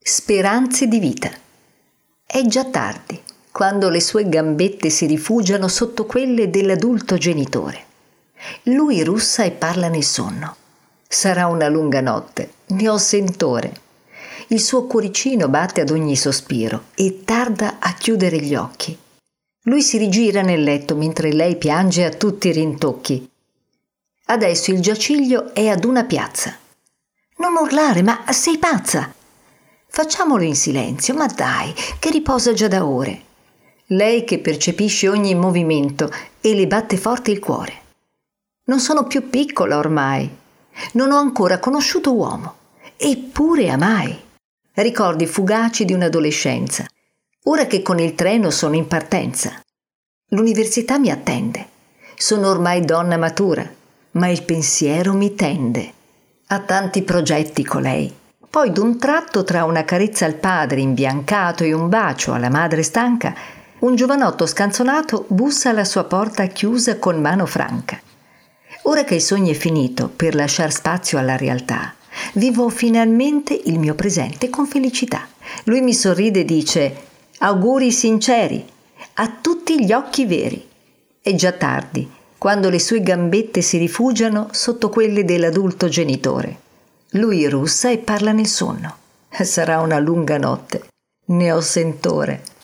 Speranze di vita. È già tardi, quando le sue gambette si rifugiano sotto quelle dell'adulto genitore. Lui russa e parla nel sonno. Sarà una lunga notte, ne ho sentore. Il suo cuoricino batte ad ogni sospiro e tarda a chiudere gli occhi. Lui si rigira nel letto mentre lei piange a tutti i rintocchi. Adesso il giaciglio è ad una piazza. Non urlare, ma sei pazza! Facciamolo in silenzio, ma dai, che riposa già da ore. Lei che percepisce ogni movimento e le batte forte il cuore. Non sono più piccola ormai. Non ho ancora conosciuto uomo. Eppure amai. Ricordi fugaci di un'adolescenza. Ora che con il treno sono in partenza. L'università mi attende. Sono ormai donna matura, ma il pensiero mi tende. Ha tanti progetti colei. Poi d'un tratto, tra una carezza al padre imbiancato e un bacio alla madre stanca, un giovanotto scanzonato bussa alla sua porta chiusa con mano franca. Ora che il sogno è finito per lasciar spazio alla realtà, vivo finalmente il mio presente con felicità. Lui mi sorride e dice: auguri sinceri, a tutti gli occhi veri. È già tardi, quando le sue gambette si rifugiano sotto quelle dell'adulto genitore. Lui russa e parla nel sonno. Sarà una lunga notte, ne ho sentore.